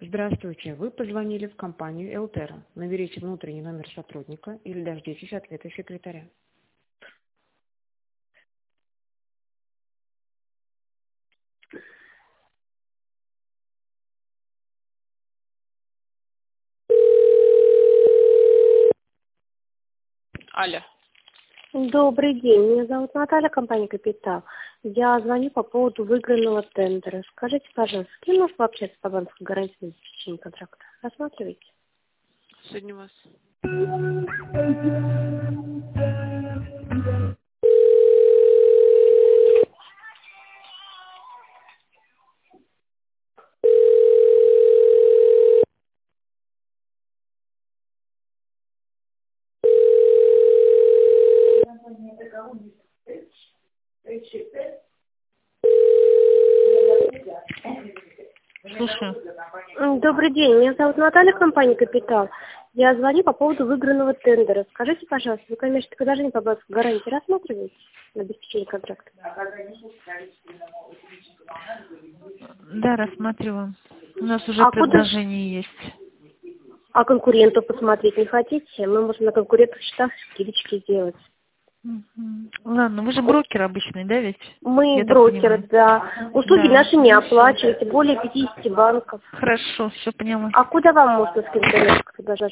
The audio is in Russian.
Здравствуйте, вы позвонили в компанию Элтера. Наберите внутренний номер сотрудника или дождитесь ответа секретаря. Алло. Добрый день, меня зовут Наталья, компания «Капитал». Я звоню по поводу выигранного тендера. Скажите, пожалуйста, с кем нужно общаться по банковской гарантии на обеспечение контракта? Рассматриваете? Сегодня вас. Слушаю. Добрый день, меня зовут Наталья, компания «Капитал». Я звоню по поводу выигранного тендера. Скажите, пожалуйста, вы коммерческое предложение по банковской гарантии рассматриваете на обеспечение контракта? Да, рассматриваем. У нас уже предложение есть. А конкурентов посмотреть не хотите? Мы можем на конкурентных счетах скидочки сделать. Ладно, вы же брокер обычный, да, ведь? Мы брокеры, да. Услуги наши не оплачиваете, более 50 банков. Хорошо, все поняла. А куда вам можно скидывать предложение?